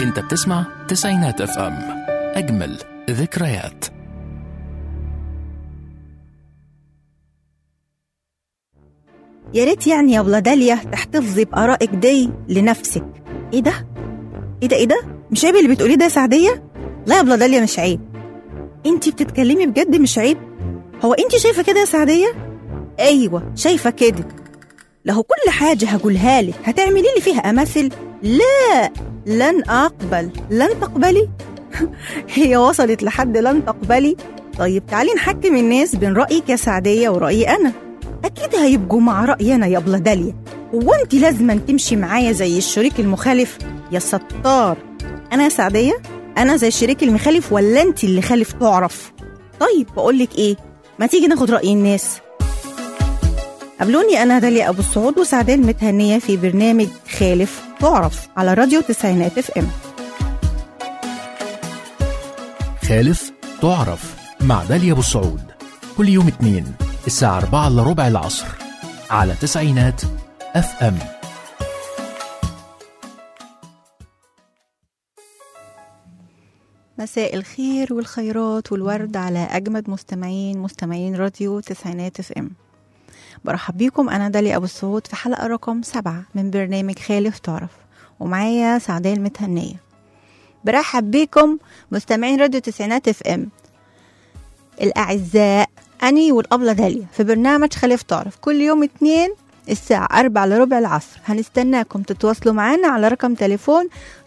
انت بتسمع تسعينات اف ام، اجمل ذكريات. يا ريت يعني يا أبلة داليا تحتفظي بآرائك دي لنفسك. ايه ده؟ ايه ده؟ مش عيب اللي بتقوليه ده يا سعدية؟ لا يا أبلة داليا مش عيب. انتي بتتكلمي بجد مش عيب؟ هو انتي شايفة كده يا سعدية؟ ايوه شايفة كده. له كل حاجة هقولها لك هتعملي لي فيها أماثل؟ لا، لن أقبل. لن تقبلي؟ هي وصلت لحد لن تقبلي؟ طيب تعالي نحكم الناس بين رأيك يا سعدية ورأيي أنا. أكيد هيبقوا مع رأيي أنا يا أبلة داليا. هو أنت لازم تمشي معايا زي الشريك المخالف؟ يا ستار، أنا يا سعدية أنا زي الشريك المخالف ولا أنت اللي خالف تعرف؟ طيب بقولك إيه، ما تيجي ناخد رأي الناس. قابلوني أنا داليا أبو السعود وسعدية المتهنية في برنامج خالف تعرف على راديو تسعينات اف ام. خالف تعرف مع داليا أبو السعود كل يوم اثنين الساعة 4:15 العصر على تسعينات اف ام. مساء الخير والخيرات والورد على أجمد مستمعين راديو تسعينات اف ام. برحب بيكم أنا داليا أبو السعود في حلقة رقم 7 من برنامج خالف تعرف، ومعايا سعدية المتهنية. برحب بيكم مستمعين راديو تسعينات اف ام الأعزاء، أني والأبلة داليا في برنامج خالف تعرف كل يوم اثنين الساعة 4:15 العصر. هنستناكم تتواصلوا معنا على رقم تليفون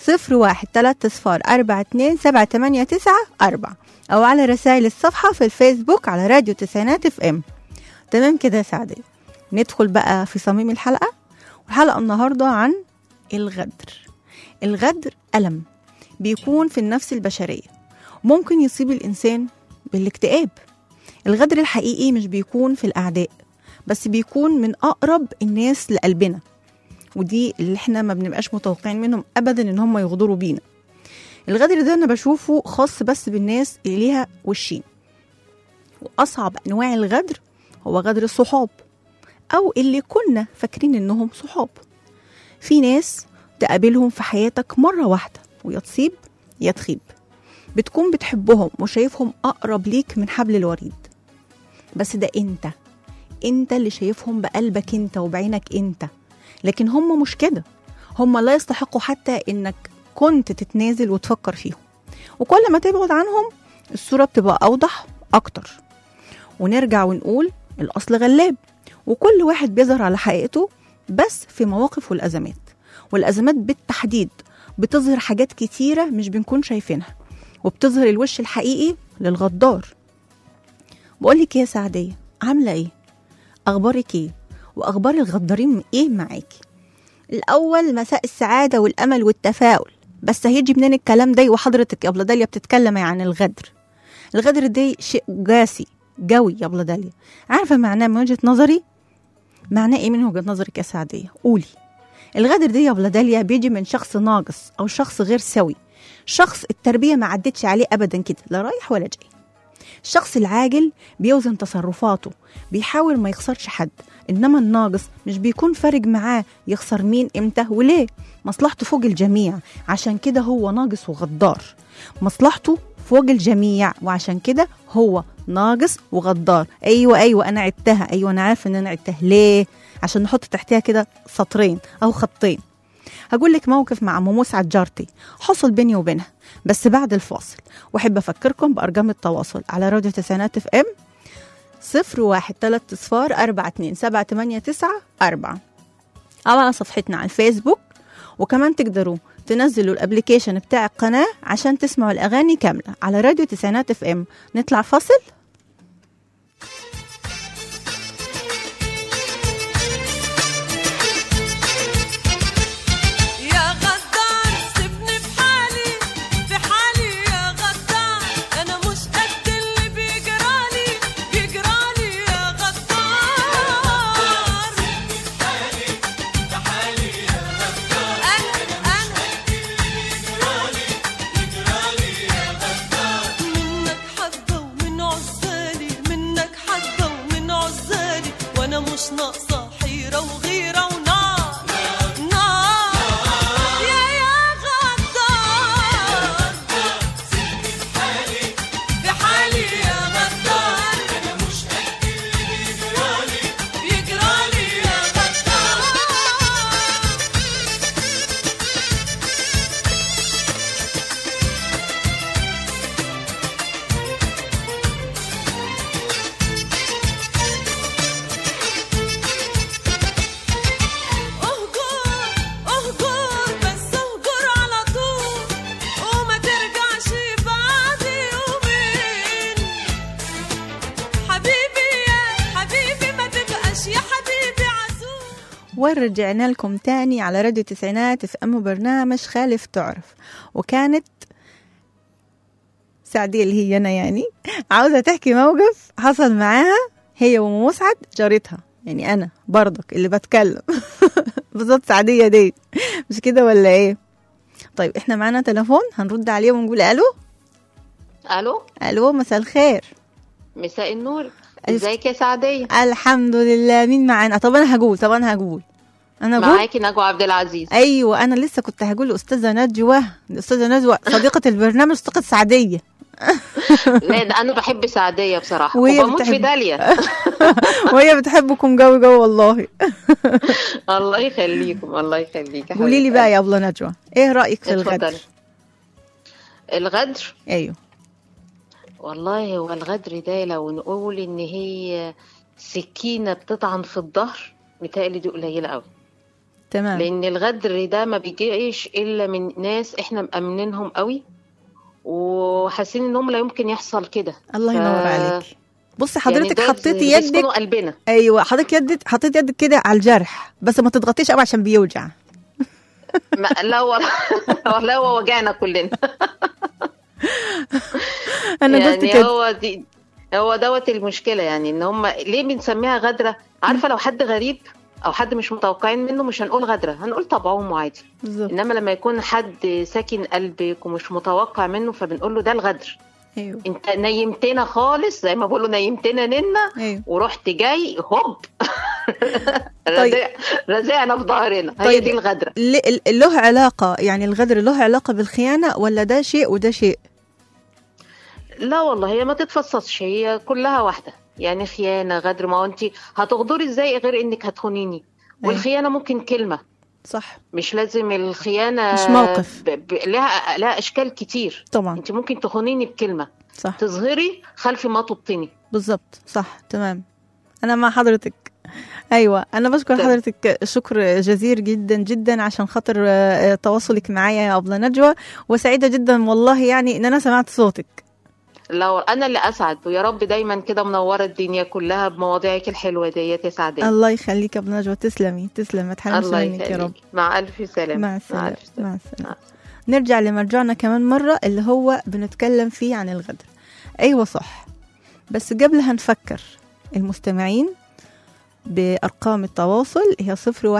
01-304-27894 أو على رسائل الصفحة في الفيسبوك على راديو تسعينات اف ام. تمام كده يا سعدية، ندخل بقى في صميم الحلقة. والحلقة النهاردة عن الغدر. الغدر ألم بيكون في النفس البشرية، ممكن يصيب الإنسان بالاكتئاب. الغدر الحقيقي مش بيكون في الأعداء، بس بيكون من أقرب الناس لقلبنا، ودي اللي احنا ما بنبقاش متوقعين منهم أبدا إن هم يغدروا بينا. الغدر ده أنا بشوفه خاص بس بالناس اللي ليها وشين. وأصعب أنواع الغدر هو غدر الصحاب، أو اللي كنا فاكرين إنهم صحاب. في ناس تقابلهم في حياتك مرة واحدة ويا تصيب يا تخيب، بتكون بتحبهم وشايفهم أقرب ليك من حبل الوريد، بس ده انت اللي شايفهم بقلبك انت وبعينك انت، لكن هم مش كده. هم لا يستحقوا حتى انك كنت تتنازل وتفكر فيهم. وكل ما تبعد عنهم الصورة بتبقى أوضح أكتر. ونرجع ونقول الأصل غلاب، وكل واحد بيظهر على حقيقته بس في مواقف والأزمات. والأزمات بالتحديد بتظهر حاجات كتيرة مش بنكون شايفينها، وبتظهر الوش الحقيقي للغدار. بقولك يا سعدية، عاملة ايه؟ أخبارك ايه؟ وأخبار الغدارين ايه معاكي؟ الأول مساء السعادة والأمل والتفاؤل. بس هيجي منين الكلام ده وحضرتك يا أبلة داليا بتتكلم عن الغدر؟ الغدر ده شيء قاسي قوي يا أبلة داليا. عارفة معناه من وجهة نظري؟ معناه ايه من وجهة نظرك يا سعدية؟ قولي. الغدر ده يا أبلة داليا بيجي من شخص ناقص أو شخص غير سوي، شخص التربية ما عدتش عليه أبدا كده، لا رايح ولا جاي. الشخص العاجل بيوزن تصرفاته، بيحاول ما يخسرش حد. إنما الناقص مش بيكون فارق معاه يخسر مين امتى وليه، مصلحته فوق الجميع، عشان كده هو ناقص وغدار. مصلحته فوق الجميع وعشان كده هو ناقص وغدار. أيوة أنا عدتها، أيوة أنا عارفة إن أنا عدتها. ليه؟ عشان نحط تحتها كده سطرين أو خطين. هقول لك موقف مع أم مسعد جارتي حصل بيني وبينها بس بعد الفاصل. وأحب أفكركم بأرقام التواصل على راديو تسعينات اف ام 01-304-27894 أو على صفحتنا على الفيسبوك. وكمان تقدروا تنزلوا الابليكيشن بتاع القناة عشان تسمعوا الأغاني كاملة على راديو تسعينات اف ام. نطلع فاصل. منك حبة ومن عز ورجعنا لكم تاني على راديو تسعينات في برنامج خالف تعرف. وكانت سعدية اللي هي أنا يعني عاوزة تحكي موقف حصل معاها هي ومسعد جارتها، يعني أنا برضك اللي بتكلم بالظبط سعدية دي، مش كده ولا إيه؟ طيب إحنا معانا تليفون هنرد عليه ونقول ألو. ألو مساء الخير. مساء النور، ازيك يا سعدية؟ الحمد لله. مين معانا؟ طب أنا هقول معاكي نجوى عبد العزيز. أيوة أنا لسه كنت هقول الأستاذة نجوى صديقة البرنامج، صديقة سعدية. لا ده أنا بحب سعدية بصراحة وبموت في داليا وهي بتحبكم قوي والله. الله يخليكم الله يخليك. قولي لي بقى يا أبلة نجوى، إيه رأيك في الغدر؟ الغدر؟ أيوه والله هو الغدر ده لو نقول إن هي سكينة بتطعن في الظهر متهيألي دي قليلة قوي. تمام. لأن الغدر ده ما بيجيش إلا من ناس إحنا مأمنينهم قوي وحاسين إنهم لا يمكن يحصل كده. الله ينور عليك. بصي حضرتك يعني حطيتي يدك قلبنا. أيوة حضرتك حطيتي يدك كده على الجرح، بس ما تضغطيش قوي عشان بيوجع. لا والله هو وجعنا كلنا. أنا يعني قلت كده. هو دوت المشكلة، يعني إن هم ليه بنسميها غدرة؟ عارفة لو حد غريب أو حد مش متوقعين منه مش هنقول غدرة، هنقول طبعهم عادي. إنما لما يكون حد ساكن قلبك ومش متوقع منه فبنقول له ده الغدر. أيوه. انت نيمتنا خالص زي ما بقولوا نيمتنا ننا. أيوه. ورحت جاي هوب رزعنا في ظهرنا. طيب. هي دي الغدرة. له علاقة يعني الغدر له علاقة بالخيانة ولا ده شيء وده شيء؟ لا والله هي ما تتفصصش، هي كلها واحدة. يعني خيانة غدر، ما هو انت هتغدري ازاي غير انك هتخونيني؟ والخيانة ممكن كلمة، صح، مش لازم الخيانة مش موقف. لها اشكال كتير طبعا. انت ممكن تخونيني بكلمة، صح، تظهري خلف ما تبطني. بالظبط صح تمام. انا مع حضرتك. ايوه انا بشكر حضرتك شكر جزير جدا جدا عشان خاطر تواصلك معايا يا أبلة نجوى، وسعيدة جدا والله يعني ان انا سمعت صوتك. لو انا اللي اسعد، ويا رب دايما كده منوره الدنيا كلها بمواضيعك الحلوه ديت يا سعدية. الله يخليك يا ابو نجوى، تسلمي ما تحرمش منك يا رب. مع الف سلامه. مع السلامه. نرجع لمرجعنا كمان مره اللي هو بنتكلم فيه عن الغدر. ايوه صح، بس قبل هنفكر المستمعين بأرقام التواصل هي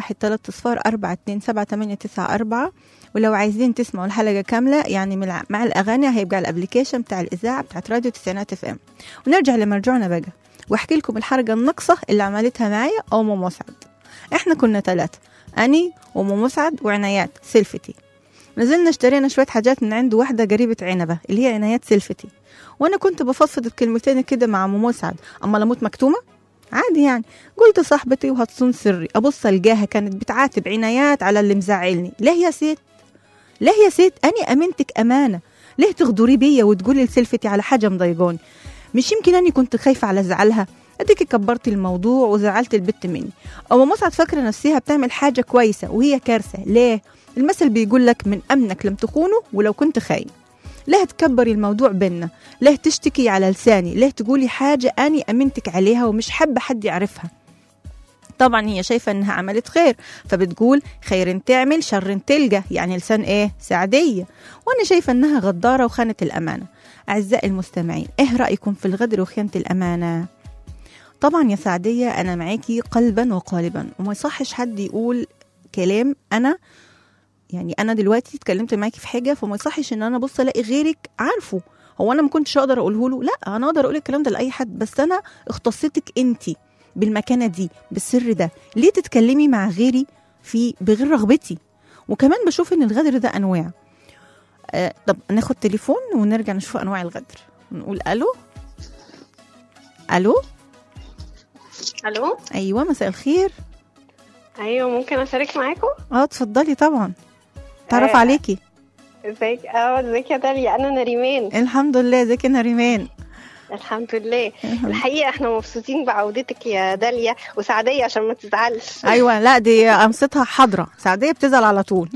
0130427894. ولو عايزين تسمعوا الحلقة كاملة يعني مع الأغاني هيبقى الابليكيشن بتاع الإذاعة بتاعت راديو تسعينات اف ام. ونرجع لمرجعنا بقى واحكي لكم الحركة النقصة اللي عملتها معايا أم مسعد. احنا كنا 3، أني وأم مسعد وعنايات سلفتي. نزلنا اشترينا شوية حاجات من عند واحدة قريبة عنبة اللي هي عنايات سلفتي، وأنا كنت بفضفض بكلمتين كده مع أم مسعد، أما لموت مكتومة عادي يعني. قلت صاحبتي وهتصون سري، أبص الجاها كانت بتعاتب عنايات على اللي مزعلني. ليه يا ست أني أمنتك أمانة، ليه تغدري بيا وتقولي لسلفتي على حاجة مضايقوني؟ مش يمكن أني كنت خايفة على زعلها؟ أديك كبرت الموضوع وزعلت البت مني. أم مسعد فاكرة نفسها بتعمل حاجة كويسة وهي كارثة. ليه؟ المثل بيقول لك من أمنك لم تخونه ولو كنت خاين. ليه تكبري الموضوع بينا؟ ليه تشتكي على لساني؟ ليه تقولي حاجة أني أمنتك عليها ومش حابة حد يعرفها؟ طبعا هي شايفة أنها عملت خير فبتقول خير تعمل شر تلقى، يعني لسان إيه؟ سعدية. وأنا شايفة أنها غدارة وخانة الأمانة. أعزائي المستمعين، إيه رأيكم في الغدر وخيانة الأمانة؟ طبعا يا سعدية أنا معاكي قلبا وقالبا، وما يصحش حد يقول كلام أنا دلوقتي اتكلمت معاكي في حاجة فما يصحش ان انا بص الاقي غيرك عارفه. هو انا ما كنتش اقدر اقوله له؟ لا انا اقدر اقول الكلام ده لاي حد، بس انا اختصيتك انتي بالمكانة دي بالسر ده. ليه تتكلمي مع غيري بغير رغبتي؟ وكمان بشوف ان الغدر ده انواع. طب ناخد تليفون ونرجع نشوف انواع الغدر. نقول الو. ايوه مساء الخير. ايوه ممكن اشارك معاكم؟ اتفضلي طبعا. تعرف عليكي. ازيك يا داليا؟ انا نريمان. الحمد لله. ازيك يا نريمان؟ الحمد لله. الحقيقه احنا مبسوطين بعودتك يا داليا وسعديه عشان ما تزعلش. ايوه لا دي قمصتها حاضره، سعديه بتزعل على طول.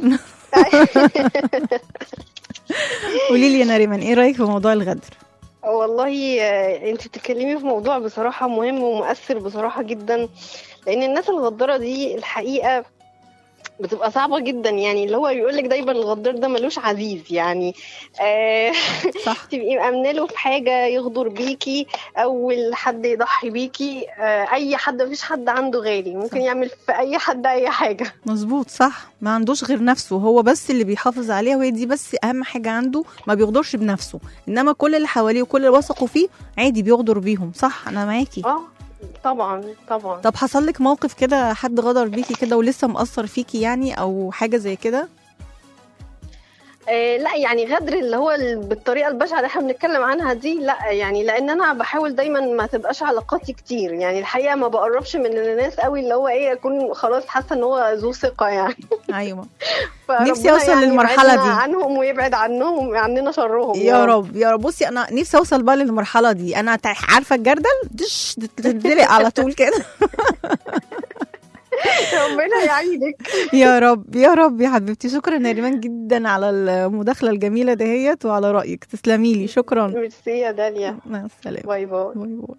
قولي لي يا نريمان ايه رايك في موضوع الغدر؟ والله انت بتتكلمي في موضوع بصراحه مهم ومؤثر بصراحه جدا، لان الناس الغدارة دي الحقيقة بتبقى صعبة جدا، يعني اللي هو يقولك دايما الغدار ده ملوش عزيز، يعني صح. تبقي مأمنة له في حاجة يغدر بيكي، أول حد يضحي بيكي، أي حد، مفيش حد عنده غالي، ممكن يعمل في أي حد أي حاجة. مظبوط، صح. ما عندوش غير نفسه، هو بس اللي بيحافظ عليها، وهي دي بس أهم حاجة عنده، ما بيغدرش بنفسه، إنما كل اللي حواليه وكل اللي وثقوا فيه عادي بيغدر بيهم. صح، أنا معاكي. طبعا. طب حصل لك موقف كده حد غدر بيكي كده ولسه مأثر فيكي يعني، او حاجة زي كده؟ لا يعني غدر اللي هو بالطريقه البشعه اللي احنا بنتكلم عنها دي لا، يعني لان انا بحاول دايما ما تبقاش علاقاتي كتير، يعني الحقيقه ما بقربش من الناس قوي، اللي هو ايه اكون خلاص حاسه ان هو ذو ثقه يعني. ايوه. نفسي اوصل يعني للمرحله دي عنهم ويبعد عننا شرهم يا رب يا رب. بصي انا نفسي اوصل بقى للمرحله دي، انا عارفه الجردل دش تدلق على طول كده. ربنا يعينك. يا رب يا رب يا حبيبتي. شكرا يا ريمان جدا على المداخله الجميله دهيت وعلى رايك، تسلمي لي. شكرا. ميرسي يا داليا. مع السلامه. باي باي. باي باي.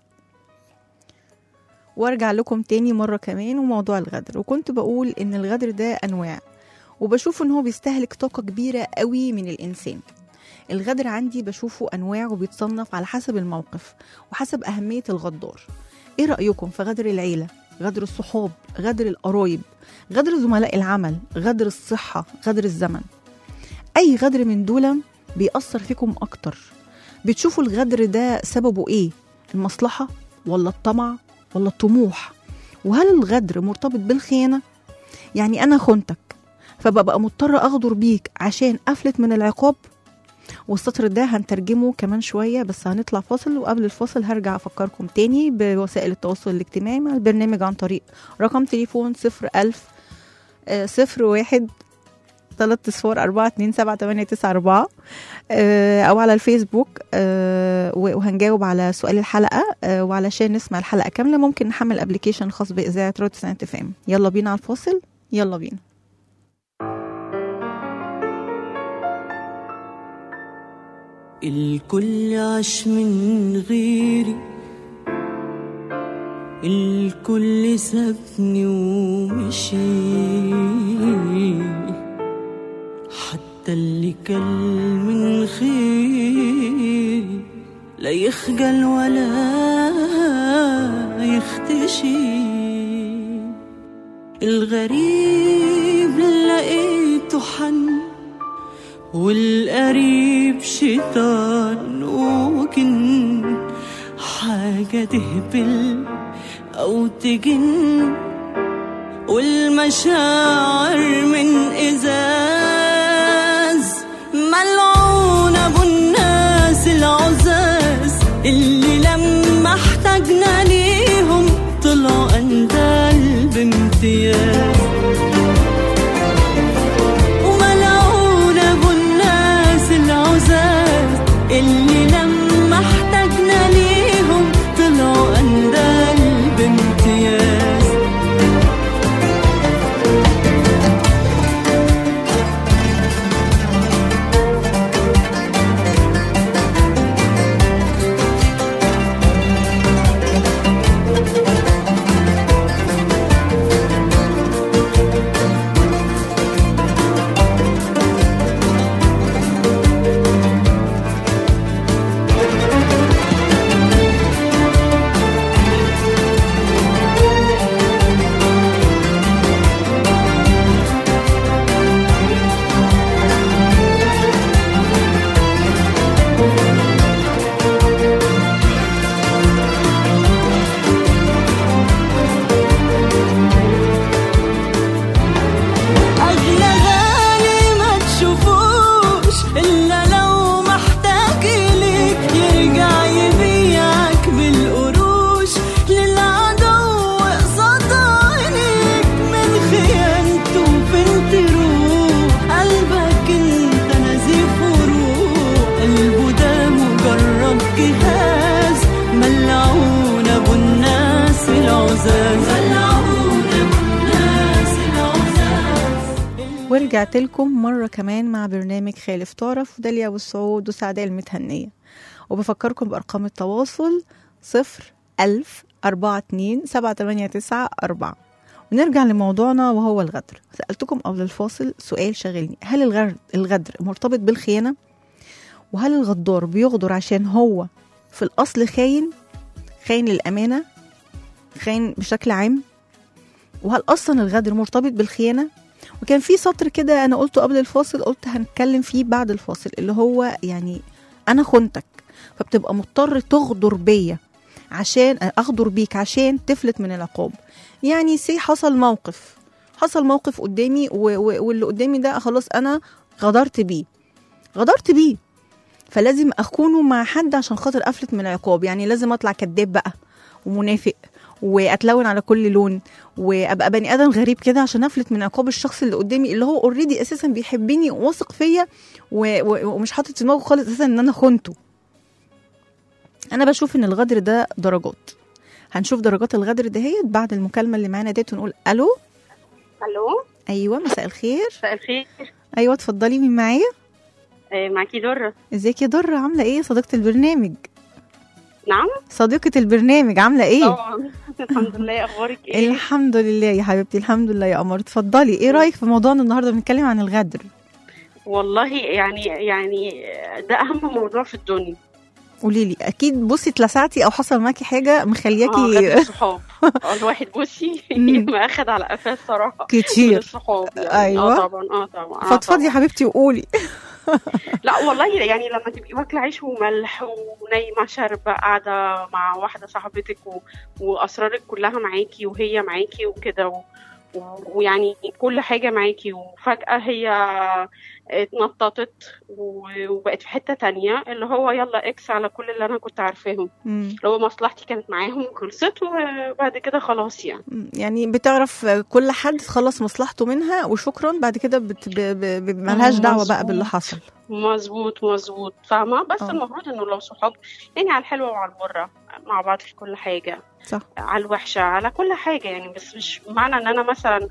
وارجع لكم تاني مره كمان وموضوع الغدر. وكنت بقول ان الغدر ده انواع، وبشوف ان هو بيستهلك طاقه كبيره قوي من الانسان. الغدر عندي بشوفه انواع وبيتصنف على حسب الموقف وحسب اهميه الغدار. ايه رايكم في غدر العيله، غدر الصحاب، غدر القرايب، غدر زملاء العمل، غدر الصحة، غدر الزمن؟ أي غدر من دول بيأثر فيكم أكتر؟ بتشوفوا الغدر ده سببه إيه؟ المصلحة ولا الطمع ولا الطموح؟ وهل الغدر مرتبط بالخيانة؟ يعني أنا خنتك فببقى مضطرة أغدر بيك عشان أفلت من العقاب؟ والسطر ده هنترجمه كمان شوية، بس هنطلع فاصل، وقبل الفاصل هرجع أفكركم تاني بوسائل التواصل الاجتماعي مع البرنامج عن طريق رقم تليفون 01001-304-27894 أو على الفيسبوك، وهنجاوب على سؤال الحلقة. وعلشان نسمع الحلقة كاملة ممكن نحمل ابليكيشن خاص بإذاعة راديو تسعينات اف ام. يلا بينا على الفاصل، يلا بينا. الكل عاش من غيري، الكل سابني ومشي، حتى اللي كل من خيري لا يخجل ولا يختشي. الغريب لقيته حن والقريب شيطان وجن، حاجة تهبل أو تجن، والمشاعر من إزاز. ملعون أبو الناس العزاز اللي لما احتاجنا ليهم طلعوا أندال بامتياز. اللي لما احتاجنا ليهم طلعوا أندال بامتياز. ورجعت لكم مرة كمان مع برنامج خالف تعرف، داليا والسعود وسعداء المتهنية. وبفكركم بأرقام التواصل 010427894 427894. ونرجع لموضوعنا وهو الغدر. سألتكم قبل الفاصل سؤال شاغلني، هل الغدر مرتبط بالخيانة؟ وهل الغدار بيغدر عشان هو في الأصل خاين للأمانة، خاين بشكل عام؟ وهل أصلا الغدر مرتبط بالخيانة؟ وكان في سطر كده أنا قلته قبل الفاصل، قلت هنتكلم فيه بعد الفاصل، اللي هو يعني أنا خنتك فبتبقى مضطر تغدر بيا عشان أغدر بيك عشان تفلت من العقاب. يعني حصل موقف قدامي واللي قدامي ده خلاص أنا غدرت بيه، فلازم أكونه مع حد عشان خاطر أفلت من العقاب. يعني لازم أطلع كداب بقى ومنافق وأتلون على كل لون وأبقى بني آدم غريب كده عشان أفلت من عقاب الشخص اللي قدامي، اللي هو اوريدي أساسا بيحبني وواثق فيا ومش حاطط في دماغه خالص أساسا إن أنا خنته. أنا بشوف إن الغدر ده درجات. هنشوف درجات الغدر دهيت بعد المكالمة اللي معانا ديت ونقول ألو. أيوة، مساء الخير. مساء الخير. أيوة اتفضلي، مين معايا؟ معاكي درة. ازيك يا درة، عاملة ايه صديقة البرنامج؟ نعم صديقة البرنامج، عاملة ايه؟ طبعا الحمد لله. اخبارك ايه؟ الحمد لله يا حبيبتي، الحمد لله يا قمر. اتفضلي، ايه رأيك في موضوعنا النهاردة؟ بنتكلم عن الغدر. والله يعني ده اهم موضوع في الدنيا. قولي لي، اكيد بصي اتلسعتي او حصل معاكي حاجه مخلياكي غدر الصحاب. الواحد بصي ما اخد على قفاه الصراحه كتير الصحاب يعني. ايوه طبعا فضفضي يا حبيبتي وقولي. لا والله يعني لما تبقي واكله عيش وملح ونايمه شاربه قاعده مع واحده صاحبتك واسرارك كلها معاكي وهي معاكي وكده ويعني كل حاجه معاكي، وفجاه هي اتنططت وبقت في حته تانية، اللي هو يلا اكس على كل اللي انا كنت عارفاهم. لو مصلحتي كانت معاهم خلصت وبعد كده خلاص يعني بتعرف كل حد خلص مصلحته منها وشكرا، بعد كده ملهاش دعوه بقى باللي حصل. مظبوط فاهمه. بس المفروض انه لو صحاب يعني على الحلوه وعلى المره مع بعض في كل حاجه، صح، على الوحشه على كل حاجه يعني. بس مش معنى ان انا مثلا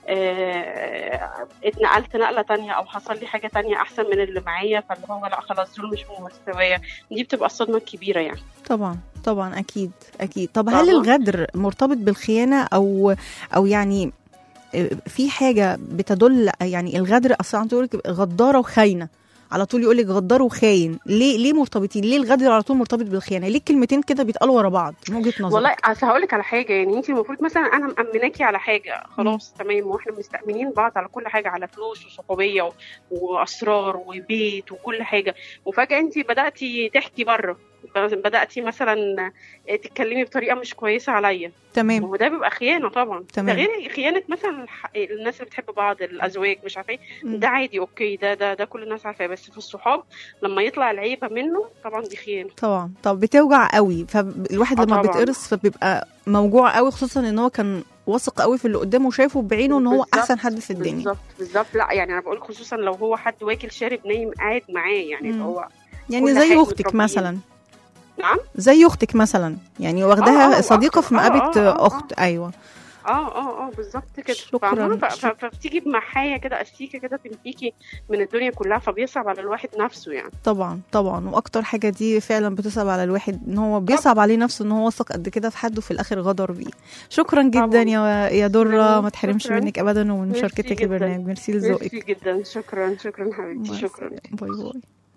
اتنقلت نقله تانية او حصل لي حاجه تانية احسن من اللي معايا، فاللي هو لا خلاص دول مش مستويه. دي بتبقى الصدمه الكبيره يعني. طبعا اكيد. طب هل الغدر مرتبط بالخيانه او يعني في حاجه بتدل يعني الغدر اصلا تقول لك غداره وخاينه على طول، يقول لك غدار وخاين، ليه مرتبطين؟ ليه الغدر على طول مرتبط بالخيانه؟ ليه الكلمتين كده بيتقالوا ورا بعض من وجهه نظرك؟ والله اصل هقول لك على حاجه، يعني انت المفروض مثلا انا مأمناكي على حاجه خلاص تمام، واحنا مستأمنين بعض على كل حاجه، على فلوس وصحوبيه واسرار وبيت وكل حاجه، وفجاه انت بدأتي تحكي بره، بدأتي مثلا تتكلمي بطريقه مش كويسه عليا. تمام. وده بيبقى خيانه طبعا. تمام. ده غير خيانه مثلا الناس اللي بتحب بعض، الازواج مش عارفه ايه، ده عادي اوكي، ده كل الناس عارفاه. بس في الصحاب لما يطلع العيبه منه طبعا دي خيانه طبعا. طب بتوجع قوي، فالواحد لما بيتقرص فبيبقى موجوع قوي، خصوصا ان هو كان واثق قوي في اللي قدامه وشايفه بعينه ان هو احسن حد في الدنيا. بالظبط. لا يعني انا بقول خصوصا لو هو حد واكل شارب نايم قاعد معاه، يعني هو يعني زي اختك مثلا. نعم، زي اختك مثلا، يعني واخداها صديقه في مقابه اخت. ايوه بالظبط كده. فبتيجي بمحايا كده استيكه كده تمسكي من الدنيا كلها، فبيصعب على الواحد نفسه يعني. طبعا واكتر حاجه دي فعلا بتصعب على الواحد، ان هو بيصعب عليه نفسه ان هو واثق قد كده في حد وفي الاخر غدر بيه. شكرا جدا يا دره، ما تحرمش منك ابدا ومن مشاركتك البرنامج. ميرسي لذوقك. ميرسي جدا. شكرا حبيبتي. شكرا. باي.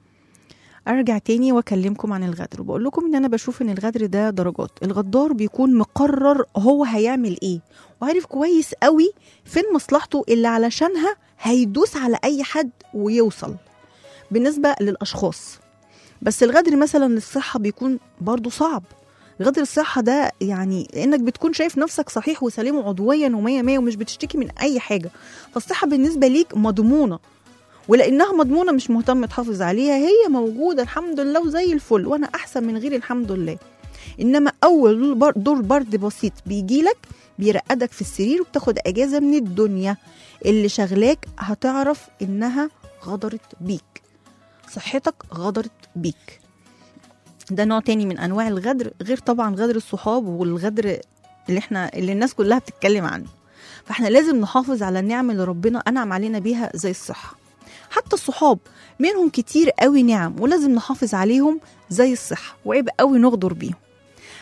ارجع تاني واكلمكم عن الغدر، وبقول لكم ان انا بشوف ان الغدر ده درجات. الغدار بيكون مقرر هو هيعمل ايه، وعارف كويس قوي فين مصلحته اللي علشانها هيدوس على اي حد ويوصل. بالنسبة للاشخاص بس الغدر مثلا للصحة بيكون برضو صعب. غدر الصحة ده يعني لانك بتكون شايف نفسك صحيح وسليم عضويا ومية ومش بتشتكي من اي حاجة، فالصحة بالنسبة ليك مضمونة، ولانها مضمونه مش مهتم تحافظ عليها، هي موجوده الحمد لله وزي الفل وانا احسن من غيري الحمد لله. انما اول دور برد بسيط بيجيلك بيرقدك في السرير وبتاخد اجازه من الدنيا اللي شغلاك، هتعرف انها غدرت بيك، صحتك غدرت بيك. ده نوع تاني من انواع الغدر، غير طبعا غدر الصحاب والغدر اللي الناس كلها بتتكلم عنه. فاحنا لازم نحافظ على النعم اللي ربنا انعم علينا بيها زي الصحه. حتى الصحاب منهم كتير قوي نعم ولازم نحافظ عليهم زي الصحة، وعيب قوي نغدر بيهم.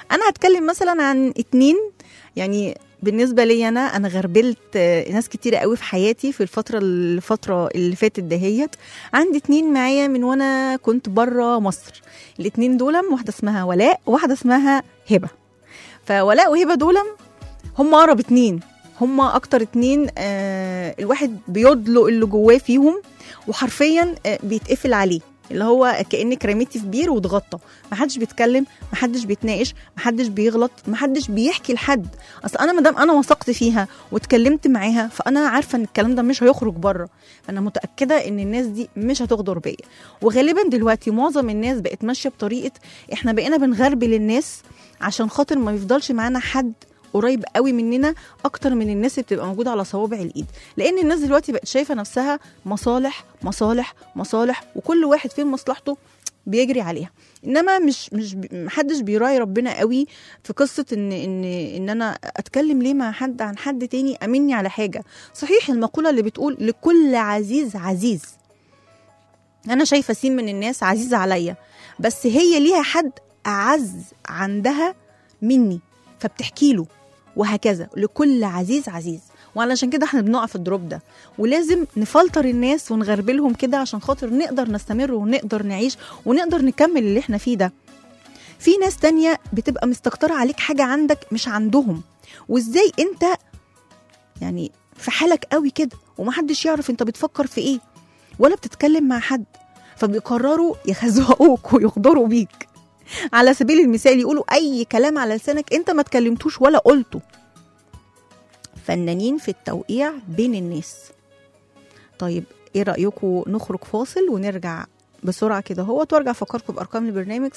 انا هتكلم مثلا عن 2 يعني بالنسبه لي انا غربلت ناس كتيره قوي في حياتي في الفتره اللي فاتت دهيت. عندي 2 معايا من وانا كنت بره مصر. ال2 دول واحده اسمها ولاء وواحده اسمها هبه. فولاء وهبه دول هم اقرب 2، هم اكتر 2. الواحد بيدلق اللي جواه فيهم وحرفيا بيتقفل عليه، اللي هو كأنك رميتي في بير واتغطى، محدش بيتكلم، محدش بيتناقش، محدش بيغلط، محدش بيحكي لحد. اصل انا مادام انا وثقت فيها واتكلمت معاها فانا عارفه ان الكلام ده مش هيخرج بره، فانا متاكده ان الناس دي مش هتغدر بيا. وغالبا دلوقتي معظم الناس بقت ماشيه بطريقه احنا بقينا بنغربل الناس عشان خاطر ما يفضلش معانا حد قريب قوي مننا اكتر من الناس اللي بتبقى موجوده على صوابع الايد، لان الناس دلوقتي بقت شايفه نفسها مصالح مصالح مصالح، وكل واحد فين مصلحته بيجري عليها. انما مش محدش بيراعي ربنا قوي في قصه ان انا اتكلم ليه مع حد عن حد تاني امني على حاجه. صحيح المقوله اللي بتقول لكل عزيز عزيز، انا شايفه سين من الناس عزيزه عليا، بس هي ليها حد اعز عندها مني فبتحكي له، وهكذا لكل عزيز عزيز. وعلشان كده احنا بنقع في الدروب ده، ولازم نفلتر الناس ونغربلهم كده عشان خاطر نقدر نستمر ونقدر نعيش ونقدر نكمل اللي احنا فيه ده. في ناس تانية بتبقى مستكترة عليك حاجة عندك مش عندهم، وازاي انت يعني في حالك قوي كده ومحدش يعرف انت بتفكر في ايه ولا بتتكلم مع حد، فبيقرروا يخزقوك ويغدروا بيك. على سبيل المثال يقولوا اي كلام على لسانك انت ما تكلمتوش ولا قلته. فنانين في التوقيع بين الناس. طيب ايه رأيكم نخرج فاصل ونرجع بسرعة كده هو وارجع افكركم بارقام البرنامج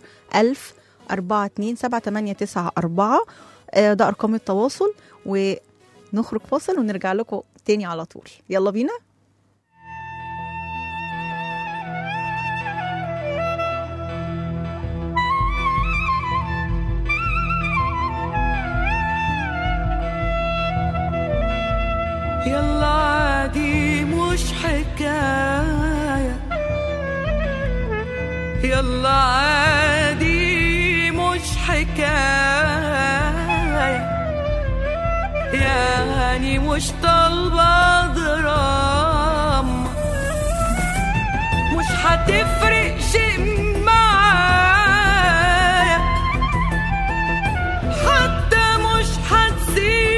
010427894 ده ارقام التواصل، ونخرج فاصل ونرجع لكم تاني على طول. يلا بينا. يلا عادي مش حكاية، يلا عادي مش حكاية، يعني مش طالبة دراما، مش هتفرق شيء معايا، حتى مش هتسيب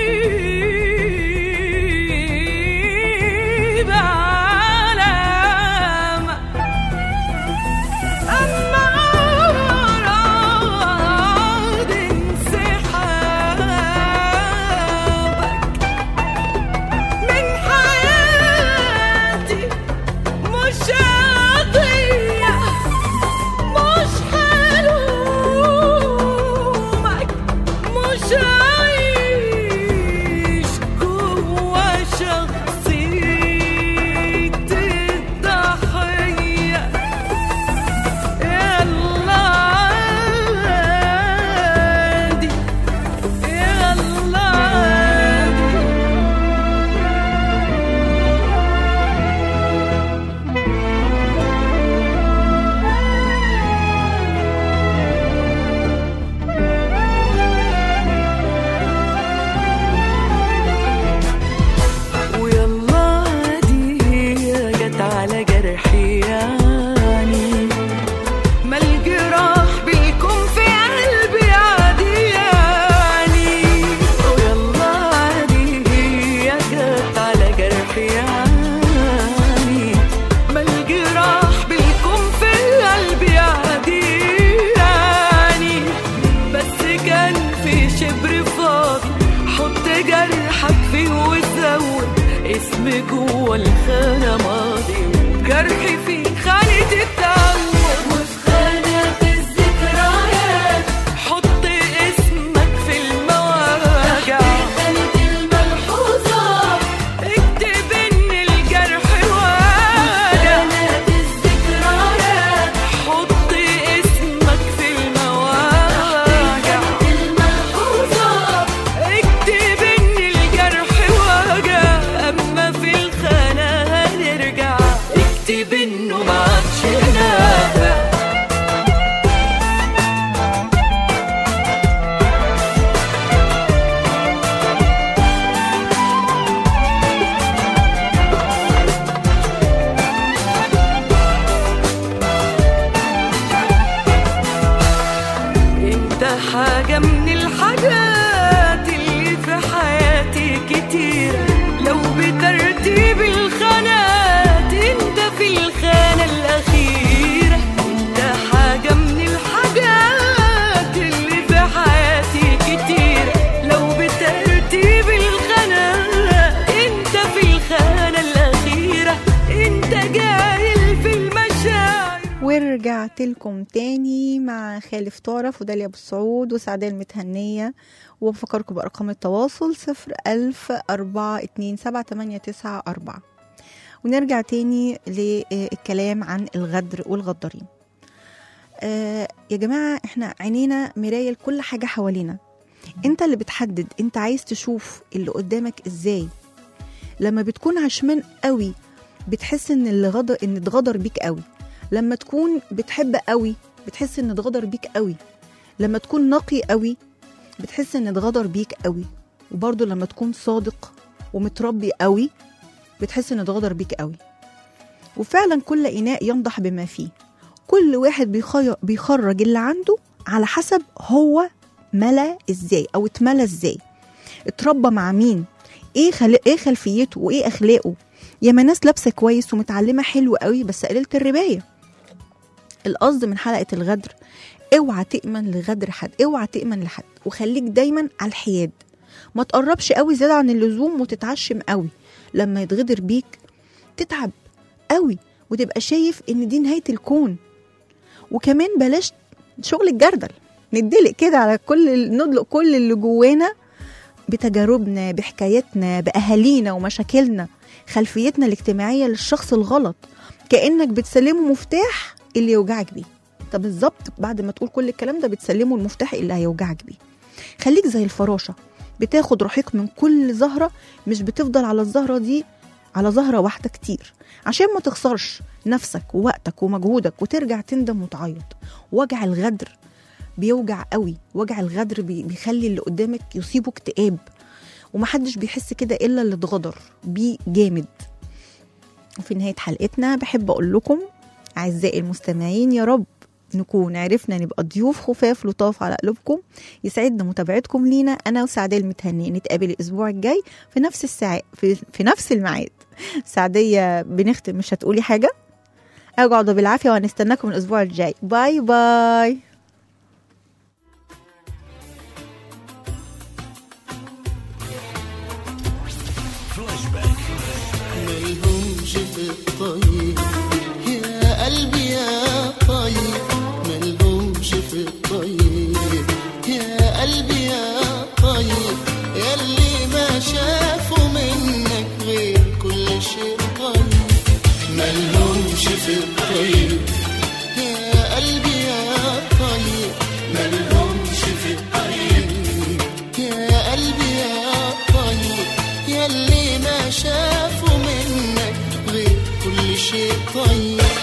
جوا الخانة ماضي وجرحي في خانة التعود وفي خانة الذكريات حط اسمك في المواجع خانة الملحوظات اكتب ان الجرح واجع خانة الذكريات حط اسمك في المواجع خانة الملحوظات اكتب ان الجرح واجع اما في الخانة هنرجع اكتب انه ما عادش هنا ورجعت لكم تاني مع خالف تعرف وداليا ابو السعود وسعدية المتهنية. وبفكركم بأرقام التواصل 01042788994. ونرجع تاني للكلام عن الغدر والغدارين. يا جماعة احنا عينينا مراية لكل حاجة حوالينا. انت اللي بتحدد انت عايز تشوف اللي قدامك ازاي. لما بتكون عشمان قوي بتحس ان اتغدر بيك قوي. لما تكون بتحب قوي بتحس ان اتغدر بيك قوي. لما تكون نقي قوي بتحس ان اتغدر بيك قوي. وبرضه لما تكون صادق ومتربي قوي بتحس ان اتغدر بيك قوي. وفعلا كل إناء ينضح بما فيه. كل واحد بيخرج اللي عنده على حسب هو ملا ازاي او اتملى ازاي، اتربى مع مين، ايه خلفيته وايه اخلاقه. ياما ناس لابسه كويس ومتعلمه حلو قوي بس قليله الربايه. القصد من حلقه الغدر اوعى تأمن لغدر حد، اوعى تأمن لحد، وخليك دايما على الحياد. ما تقربش قوي زيادة عن اللزوم وتتعشم قوي. لما يتغدر بيك تتعب قوي وتبقى شايف ان دي نهاية الكون. وكمان بلاش شغل الجردل، ندلق كده على ندلق كل اللي جوانا بتجاربنا بحكايتنا بأهالينا ومشاكلنا خلفيتنا الاجتماعية للشخص الغلط، كأنك بتسلمه مفتاح اللي يوجعك بيه. طب بالظبط بعد ما تقول كل الكلام ده بتسلمه المفتاح اللي هيوجعك بيه. خليك زي الفراشة بتاخد رحيق من كل زهرة، مش بتفضل على الزهرة دي على زهرة واحدة كتير عشان ما تخسرش نفسك ووقتك ومجهودك وترجع تندم وتعيط. وجع الغدر بيوجع قوي. وجع الغدر بيخلي اللي قدامك يصيبه اكتئاب، ومحدش بيحس كده إلا اللي اتغدر بيه جامد. وفي نهاية حلقتنا بحب أقول لكم أعزائي المستمعين، يا رب نكون عرفنا نبقى ضيوف خفاف لطاف على قلوبكم. يسعدنا متابعتكم لينا. أنا وسعدية المتهنية نتقابل الأسبوع الجاي في نفس الساعة في نفس الميعاد. سعدية بنختم، مش هتقولي حاجة؟ اقعدوا بالعافية وهنستناكم الأسبوع الجاي. باي باي. ملهمش في الطيب يا قلبي يا طيب، ملهمش في الطيب يا قلبي يا طيب، ياللي ما شافوا منك غير كل شيء طيب. ملهمش في الطيب يا قلبي يا طيب، ملهمش في الطيب يا قلبي يا طيب، ياللي ما شافوا منك غير كل شيء طيب.